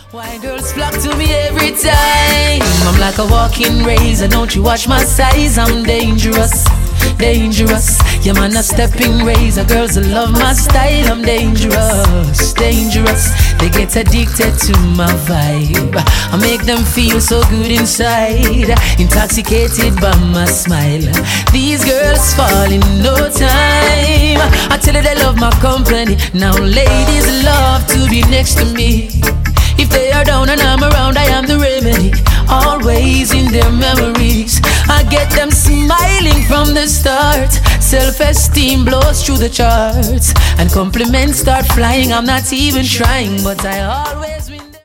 Why girls flock to me every time? I'm like a walking razor, don't you watch my size? I'm dangerous, dangerous. Yeah, man, a stepping razor. Girls that love my style. I'm dangerous, dangerous. They get addicted to my vibe. I make them feel so good inside, intoxicated by my smile. These girls fall in no time. I tell you they love my company. Now ladies love to be next to me. If they are down and I'm around, I am the remedy. Always in their memories, I get them smiling from the start. Self-esteem blows through the charts, and compliments start flying. I'm not even trying, but I always